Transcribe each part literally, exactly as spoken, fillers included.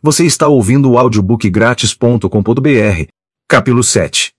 Você está ouvindo o audiobook grátis ponto com ponto br. Capítulo sete.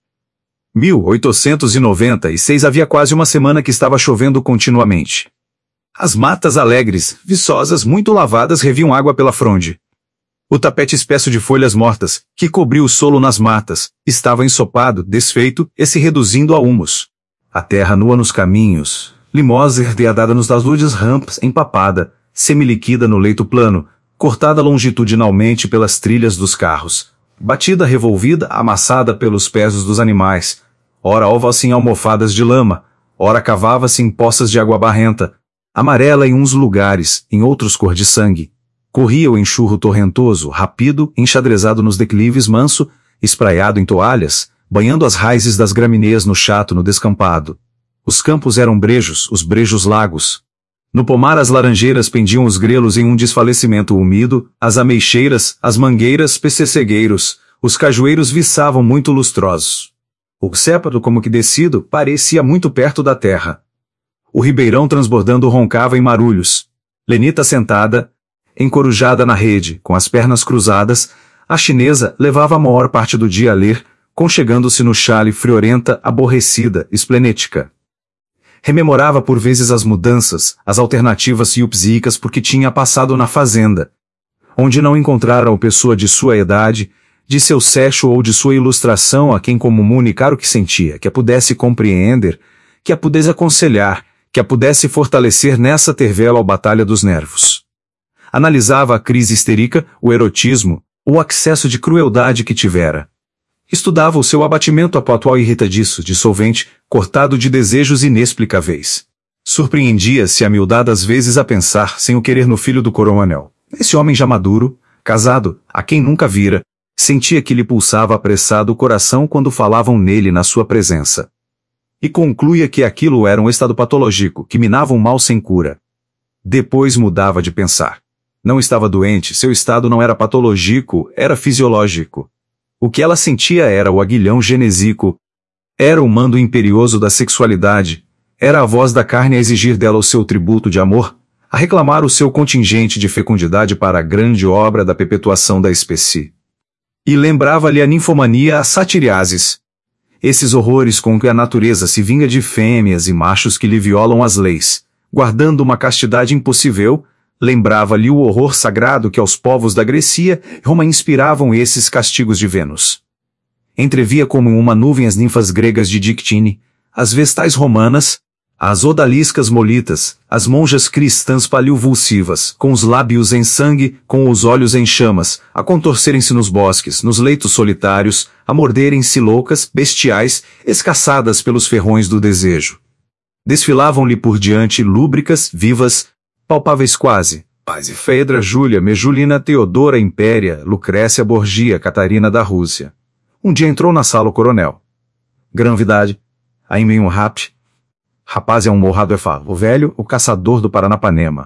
mil oitocentos e noventa e seis Havia quase uma semana que estava chovendo continuamente. As matas alegres, viçosas, muito lavadas reviam água pela fronde. O tapete espesso de folhas mortas, que cobriu o solo nas matas, estava ensopado, desfeito e se reduzindo a humus. A terra nua nos caminhos, limosa herdeada nos taludes rampas, empapada, semiliquida no leito plano, cortada longitudinalmente pelas trilhas dos carros, batida, revolvida, amassada pelos pés dos animais, ora ova-se em almofadas de lama, ora cavava-se em poças de água barrenta, amarela em uns lugares, em outros cor de sangue. Corria o enxurro torrentoso, rápido, enxadrezado nos declives, manso, espraiado em toalhas, banhando as raízes das gramíneas no chato, no descampado. Os campos eram brejos, os brejos lagos. No pomar as laranjeiras pendiam os grelos em um desfalecimento úmido, as ameixeiras, as mangueiras, pececegueiros, os cajueiros viçavam muito lustrosos. O cépado, como que descido, parecia muito perto da terra. O ribeirão transbordando roncava em marulhos. Lenita sentada, encorujada na rede, com as pernas cruzadas, a chinesa levava a maior parte do dia a ler, conchegando-se no chale friorenta, aborrecida, esplenética. Rememorava por vezes as mudanças, as alternativas siupsíicas porque tinha passado na fazenda, onde não encontrara uma pessoa de sua idade, de seu sexo ou de sua ilustração a quem comunicar o que sentia, que a pudesse compreender, que a pudesse aconselhar, que a pudesse fortalecer nessa tervela ou batalha dos nervos. Analisava a crise histérica, o erotismo, o excesso de crueldade que tivera. Estudava o seu abatimento atual irritadiço, dissolvente, cortado de desejos inexplicáveis. Surpreendia-se amildadas vezes a pensar, sem o querer, no filho do coronel. Esse homem já maduro, casado, a quem nunca vira, sentia que lhe pulsava apressado o coração quando falavam nele na sua presença. E concluía que aquilo era um estado patológico, que minava um mal sem cura. Depois mudava de pensar. Não estava doente, seu estado não era patológico, era fisiológico. O que ela sentia era o aguilhão genésico, era o mando imperioso da sexualidade, era a voz da carne a exigir dela o seu tributo de amor, a reclamar o seu contingente de fecundidade para a grande obra da perpetuação da espécie. E lembrava-lhe a ninfomania, a satiriasis, esses horrores com que a natureza se vinga de fêmeas e machos que lhe violam as leis, guardando uma castidade impossível. Lembrava-lhe o horror sagrado que aos povos da Grécia e Roma inspiravam esses castigos de Vênus. Entrevia como uma nuvem as ninfas gregas de Dictine, as vestais romanas, as odaliscas molitas, as monjas cristãs paliovulsivas, com os lábios em sangue, com os olhos em chamas, a contorcerem-se nos bosques, nos leitos solitários, a morderem-se loucas, bestiais, escaçadas pelos ferrões do desejo. Desfilavam-lhe por diante lúbricas, vivas, palpáveis quase, Paz e Fedra, Júlia, Mejulina, Teodora, Impéria, Lucrécia, Borgia, Catarina da Rússia. Um dia entrou na sala o coronel. Gravidade, aí meio um rap. Rapaz é um morrado é favo, o velho, o caçador do Paranapanema.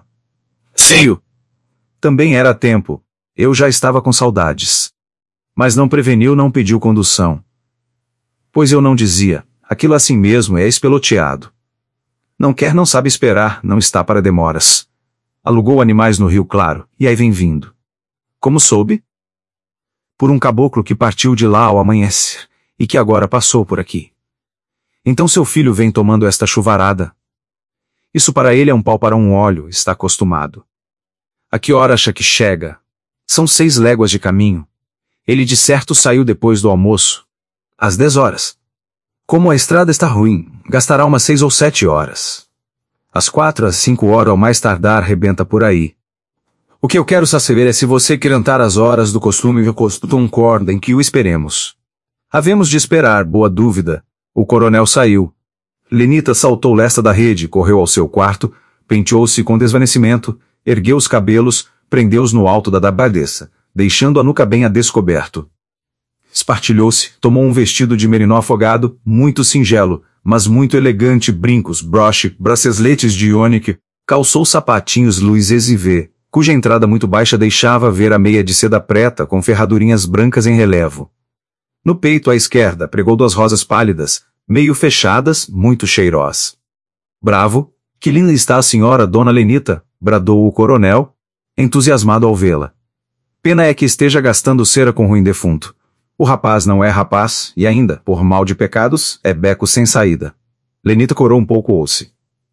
Sim. Também era tempo, eu já estava com saudades. Mas não preveniu, não pediu condução. Pois eu não dizia, aquilo assim mesmo é espeloteado. Não quer, não sabe esperar, não está para demoras. Alugou animais no Rio Claro, e aí vem vindo. Como soube? Por um caboclo que partiu de lá ao amanhecer, e que agora passou por aqui. Então seu filho vem tomando esta chuvarada. Isso para ele é um pau para um óleo, está acostumado. A que hora acha que chega? São seis léguas de caminho. Ele de certo saiu depois do almoço. Às dez horas. Como a estrada está ruim, gastará umas seis ou sete horas. Às quatro às cinco horas ao mais tardar rebenta por aí. O que eu quero saber é se você quer cantar as horas do costume e concorda em que o esperemos. Havemos de esperar, boa dúvida. O coronel saiu. Lenita saltou lesta da rede, correu ao seu quarto, penteou-se com desvanecimento, ergueu os cabelos, prendeu-os no alto da dabadeça, deixando a nuca bem a descoberto. Espartilhou-se, tomou um vestido de merinó afogado, muito singelo, mas muito elegante, brincos, broche, braceletes de iônico, calçou sapatinhos Louis V, cuja entrada muito baixa deixava ver a meia de seda preta com ferradurinhas brancas em relevo. No peito à esquerda pregou duas rosas pálidas, meio fechadas, muito cheirós. Bravo, que linda está a senhora Dona Lenita, bradou o coronel, entusiasmado ao vê-la. Pena é que esteja gastando cera com ruim defunto. O rapaz não é rapaz, e ainda, por mal de pecados, é beco sem saída. Lenita corou um pouco o ouce.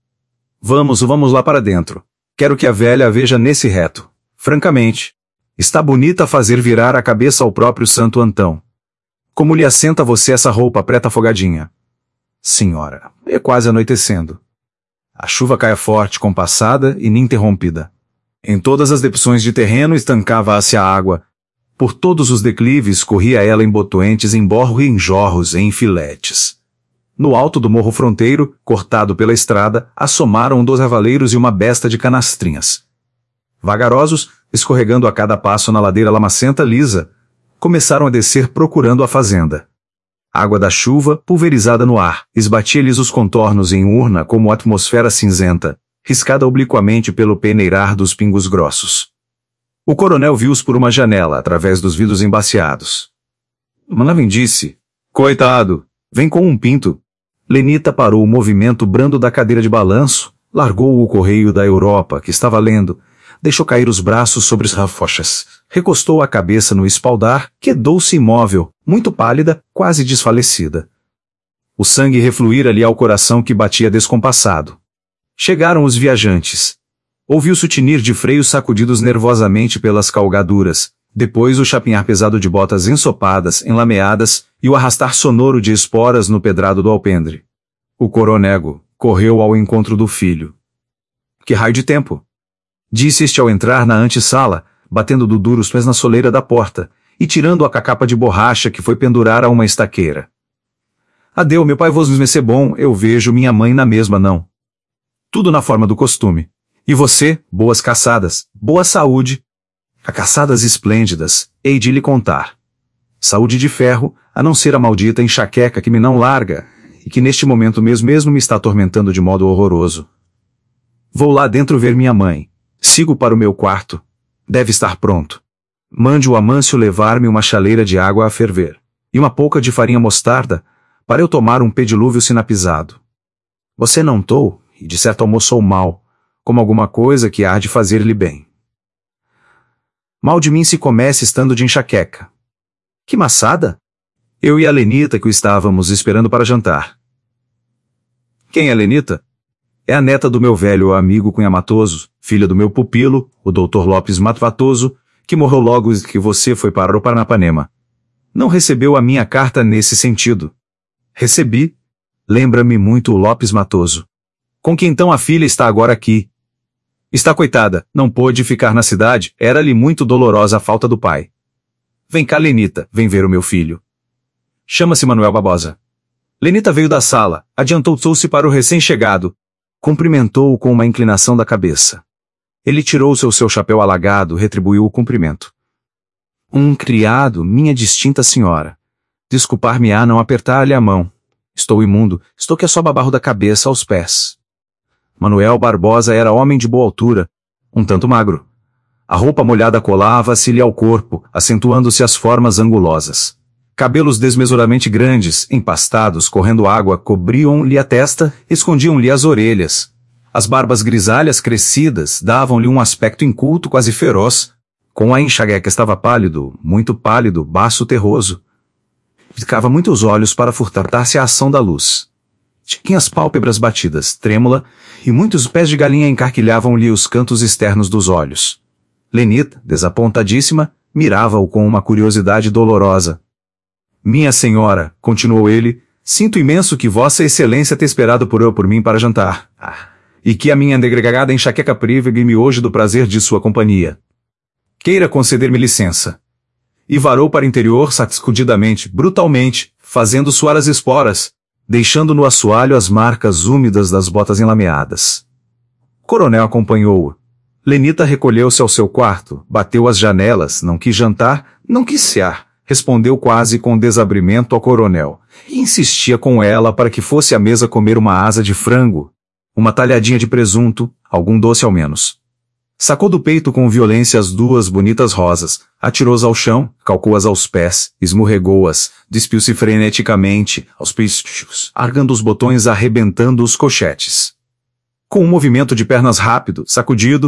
Vamos, vamos lá para dentro. Quero que a velha a veja nesse reto. Francamente, está bonita a fazer virar a cabeça ao próprio Santo Antão. Como lhe assenta você essa roupa preta afogadinha? Senhora, é quase anoitecendo. A chuva caia forte, compassada e ininterrompida. Em todas as depressões de terreno estancava-se a água. Por todos os declives corria ela em botoentes, em borro e em jorros, em filetes. No alto do morro fronteiro, cortado pela estrada, assomaram dois avaleiros e uma besta de canastrinhas. Vagarosos, escorregando a cada passo na ladeira lamacenta lisa, começaram a descer procurando a fazenda. A água da chuva, pulverizada no ar, esbatia-lhes os contornos em urna como atmosfera cinzenta, riscada obliquamente pelo peneirar dos pingos grossos. O coronel viu-os por uma janela, através dos vidros embaciados. Manavim disse, coitado, vem com um pinto. Lenita parou o movimento brando da cadeira de balanço, largou o correio da Europa, que estava lendo, deixou cair os braços sobre as rafochas, recostou a cabeça no espaldar, quedou-se imóvel, muito pálida, quase desfalecida. O sangue refluíra-lhe ao coração que batia descompassado. Chegaram os viajantes. Ouviu-se o tinir de freios sacudidos nervosamente pelas calgaduras, depois o chapinhar pesado de botas ensopadas, enlameadas, e o arrastar sonoro de esporas no pedrado do alpendre. O coronego correu ao encontro do filho. Que raio de tempo! Disse este ao entrar na antessala, batendo do duro os pés na soleira da porta, e tirando a cacapa de borracha que foi pendurar a uma estaqueira. Adeu, meu pai vos me bom, eu vejo minha mãe na mesma não. Tudo na forma do costume. E você, boas caçadas, boa saúde. A caçadas esplêndidas, hei de lhe contar. Saúde de ferro, a não ser a maldita enxaqueca que me não larga, e que neste momento mesmo mesmo me está atormentando de modo horroroso. Vou lá dentro ver minha mãe. Sigo para o meu quarto. Deve estar pronto. Mande o Amâncio levar-me uma chaleira de água a ferver, e uma pouca de farinha mostarda, para eu tomar um pedilúvio sinapisado. Você não tou, e de certo almoçou mal, como alguma coisa que há de fazer-lhe bem. Mal de mim se comece estando de enxaqueca. Que maçada? Eu e a Lenita que o estávamos esperando para jantar. Quem é Lenita? É a neta do meu velho amigo Cunha Matoso, filha do meu pupilo, o doutor Lopes Matoso, que morreu logo que você foi para o Paranapanema. Não recebeu a minha carta nesse sentido. Recebi. Lembra-me muito o Lopes Matoso. Com que então a filha está agora aqui. Está coitada, não pôde ficar na cidade, era-lhe muito dolorosa a falta do pai. Vem cá, Lenita, vem ver o meu filho. Chama-se Manuel Barbosa. Lenita veio da sala, adiantou-se para o recém-chegado. Cumprimentou-o com uma inclinação da cabeça. Ele tirou-se o seu chapéu alagado, retribuiu o cumprimento. Um criado, minha distinta senhora. Desculpar-me-á não apertar-lhe a mão. Estou imundo, estou que é só babarro da cabeça aos pés. Manuel Barbosa era homem de boa altura, um tanto magro. A roupa molhada colava-se-lhe ao corpo, acentuando-se as formas angulosas. Cabelos desmesuradamente grandes, empastados, correndo água, cobriam-lhe a testa, escondiam-lhe as orelhas. As barbas grisalhas crescidas davam-lhe um aspecto inculto, quase feroz. Com a enxaqueca estava pálido, muito pálido, baço terroso. Ficava muito os olhos para furtar-se a ação da luz. Tinha as pálpebras batidas, trêmula, e muitos pés de galinha encarquilhavam-lhe os cantos externos dos olhos. Lenita, desapontadíssima, mirava-o com uma curiosidade dolorosa. Minha senhora, continuou ele, sinto imenso que vossa excelência te esperado por eu por mim para jantar, ah, e que a minha degregada enxaqueca prive-me hoje do prazer de sua companhia. Queira conceder-me licença. E varou para o interior sacudidamente, brutalmente, fazendo suar as esporas, deixando no assoalho as marcas úmidas das botas enlameadas. O coronel acompanhou-o. Lenita recolheu-se ao seu quarto, bateu as janelas, não quis jantar, não quis cear, respondeu quase com desabrimento ao coronel, e insistia com ela para que fosse à mesa comer uma asa de frango, uma talhadinha de presunto, algum doce ao menos. Sacou do peito com violência as duas bonitas rosas, atirou-as ao chão, calcou-as aos pés, esmurregou-as, despiu-se freneticamente, aos peitos, argando os botões, arrebentando os cochetes. Com um movimento de pernas rápido, sacudido,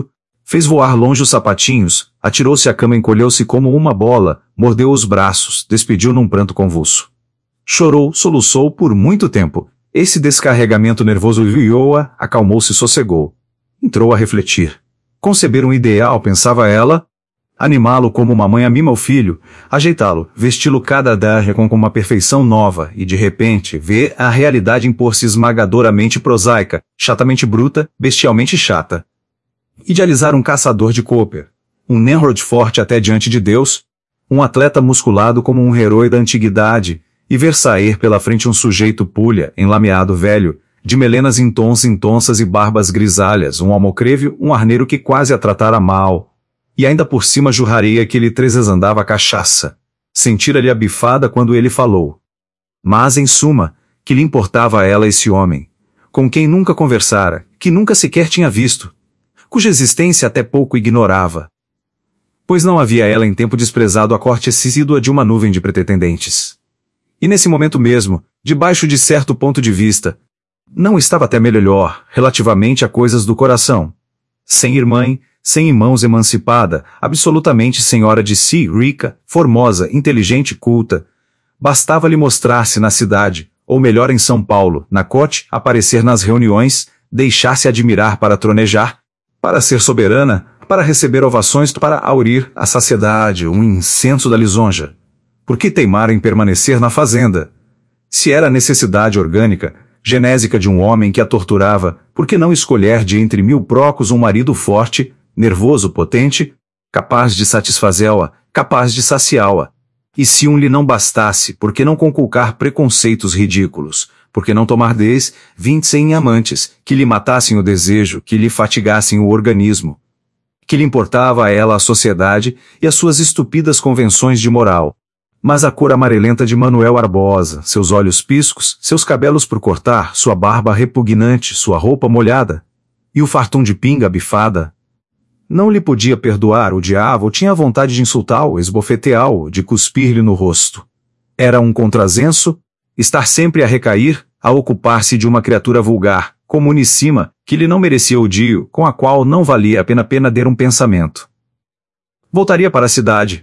Fez voar longe os sapatinhos, atirou-se à cama, encolheu-se como uma bola, mordeu os braços, despediu num pranto convulso. Chorou, soluçou por muito tempo. Esse descarregamento nervoso viu-a, acalmou-se e sossegou. Entrou a refletir. Conceber um ideal, pensava ela, animá-lo como uma mãe amima o filho, ajeitá-lo, vesti-lo cada dia com uma perfeição nova e, de repente, ver a realidade impor-se esmagadoramente prosaica, chatamente bruta, bestialmente chata. Idealizar um caçador de Cooper, um Nemrod forte até diante de Deus, um atleta musculado como um herói da antiguidade, e ver sair pela frente um sujeito pulha, enlameado velho, de melenas em tons intonças e barbas grisalhas, um almocreve, um arneiro que quase a tratara mal. E ainda por cima jurraria que ele tresandava a cachaça. Sentira-lhe a bifada quando ele falou. Mas, em suma, que lhe importava a ela esse homem, com quem nunca conversara, que nunca sequer tinha visto, cuja existência até pouco ignorava. Pois não havia ela em tempo desprezado a corte assídua de uma nuvem de pretendentes. E nesse momento mesmo, debaixo de certo ponto de vista, não estava até melhor, relativamente a coisas do coração. Sem irmã, sem irmãos, emancipada, absolutamente senhora de si, rica, formosa, inteligente e culta. Bastava-lhe mostrar-se na cidade, ou melhor em São Paulo, na corte, aparecer nas reuniões, deixar-se admirar para tronejar, para ser soberana, para receber ovações, para aurir a saciedade, um incenso da lisonja. Por que teimar em permanecer na fazenda? Se era necessidade orgânica, genésica de um homem que a torturava, por que não escolher de entre mil procos um marido forte, nervoso, potente, capaz de satisfazê-la, capaz de saciá-la? E se um lhe não bastasse, por que não conculcar preconceitos ridículos? Por que não tomar dez, vinte cem amantes, que lhe matassem o desejo, que lhe fatigassem o organismo? Que lhe importava a ela a sociedade e as suas estupidas convenções de moral? Mas a cor amarelenta de Manuel Barbosa, seus olhos piscos, seus cabelos por cortar, sua barba repugnante, sua roupa molhada, e o fartum de pinga bifada, não lhe podia perdoar, o diabo tinha vontade de insultá-lo, esbofeteá-lo, de cuspir-lhe no rosto. Era um contrasenso, estar sempre a recair, a ocupar-se de uma criatura vulgar, comunicima, que lhe não merecia odio, com a qual não valia a pena pena ter um pensamento. Voltaria para a cidade.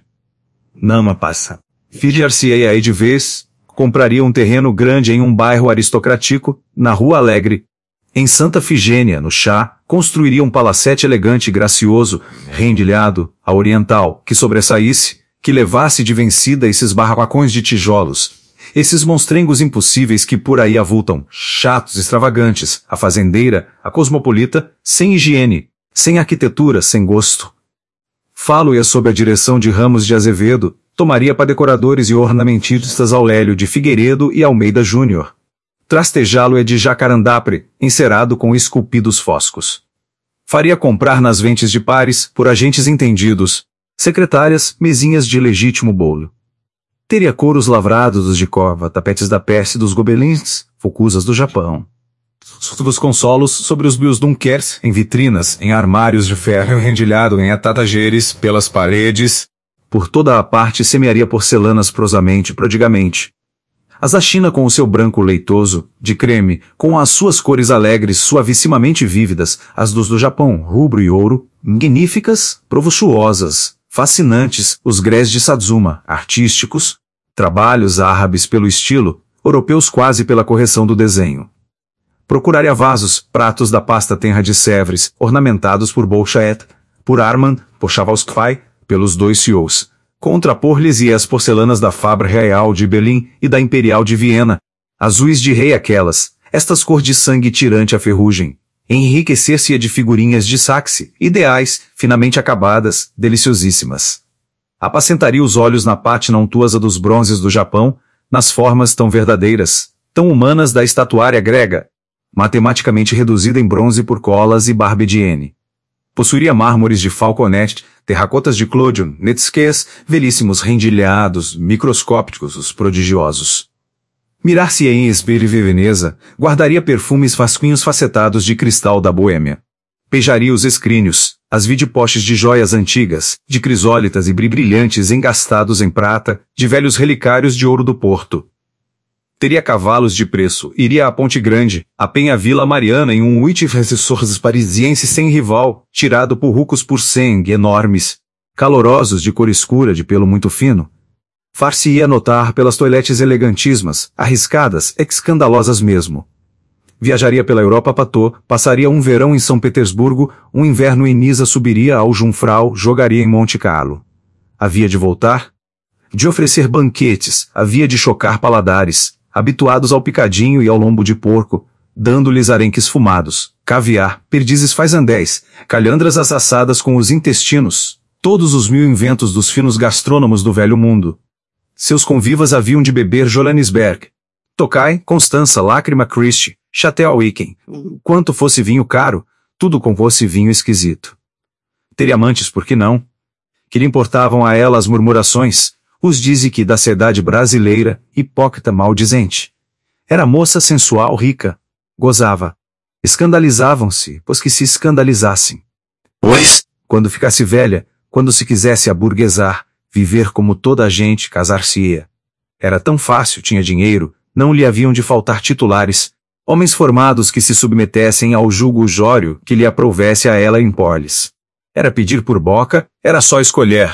Nama passa. Filiar-se-ia aí de vez, compraria um terreno grande em um bairro aristocrático, na Rua Alegre. Em Santa Figênia, no Chá, construiria um palacete elegante e gracioso, rendilhado, a oriental, que sobressaísse, que levasse de vencida esses barracões de tijolos, esses monstrengos impossíveis que por aí avultam, chatos, extravagantes, a fazendeira, a cosmopolita, sem higiene, sem arquitetura, sem gosto. Falo-ia sob a direção de Ramos de Azevedo, tomaria para decoradores e ornamentistas Aurélio de Figueiredo e Almeida Júnior. Trastejá-lo é de jacarandapre, encerado com esculpidos foscos. Faria comprar nas ventes de pares, por agentes entendidos, secretárias, mesinhas de legítimo bolo. Teria couros lavrados de cova, tapetes da Pérsia e dos gobelins, focusas do Japão. Dos consolos sobre os bios dunkers, em vitrinas, em armários de ferro rendilhado em atatageres, pelas paredes. Por toda a parte semearia porcelanas prosamente, prodigamente. As da China com o seu branco leitoso, de creme, com as suas cores alegres, suavissimamente vívidas, as dos do Japão, rubro e ouro, magníficas, provustuosas, fascinantes, os grés de Satsuma, artísticos, trabalhos árabes pelo estilo, europeus quase pela correção do desenho. Procuraria vasos, pratos da pasta tenra de Sèvres, ornamentados por Bolchaet, por Armand, por Chavalskvai, pelos dois C E Os. Contrapor-lhes e as porcelanas da Fabra Real de Berlim e da Imperial de Viena, azuis de rei aquelas, estas cor de sangue tirante a ferrugem, enriquecer-se-ia de figurinhas de Saxe, ideais, finamente acabadas, deliciosíssimas. Apacentaria os olhos na pátina untuosa dos bronzes do Japão, nas formas tão verdadeiras, tão humanas da estatuária grega, matematicamente reduzida em bronze por colas e barbediene. Possuiria mármores de Falconet, terracotas de Clodion, netsquês, velhíssimos rendilhados, microscópicos, os prodigiosos. Mirar-se em Esbirre e Veneza, guardaria perfumes fasquinhos facetados de cristal da Boêmia. Pejaria os escrínios, as videpostes de joias antigas, de crisólitas e brilhantes engastados em prata, de velhos relicários de ouro do Porto. Teria cavalos de preço, iria à Ponte Grande, a Penha Vila Mariana em um huit-ressorts parisiense sem rival, tirado por rucos por cem enormes, calorosos de cor escura de pelo muito fino. Far-se-ia notar pelas toiletes elegantíssimas, arriscadas, escandalosas mesmo. Viajaria pela Europa patô, passaria um verão em São Petersburgo, um inverno em Nisa, subiria ao Jungfrau, jogaria em Monte Carlo. Havia de voltar? De oferecer banquetes, havia de chocar paladares, habituados ao picadinho e ao lombo de porco, dando-lhes arenques fumados, caviar, perdizes fazendéis, calhandras assadas com os intestinos, todos os mil inventos dos finos gastrônomos do velho mundo. Seus convivas haviam de beber Johannisberg, Tokai, Constança, Lágrima Christie, Chateau Wicken, quanto fosse vinho caro, tudo com fosse vinho esquisito. Teria amantes, por que não? Que lhe importavam a ela as murmurações, os dize que da cidade brasileira, hipócrita maldizente. Era moça sensual rica. Gozava. Escandalizavam-se, pois que se escandalizassem. Pois, quando ficasse velha, quando se quisesse aburguesar, viver como toda a gente, casar-se-ia. Era tão fácil, tinha dinheiro, não lhe haviam de faltar titulares, homens formados que se submetessem ao julgo jório que lhe aprovesse a ela em polis. Era pedir por boca, era só escolher.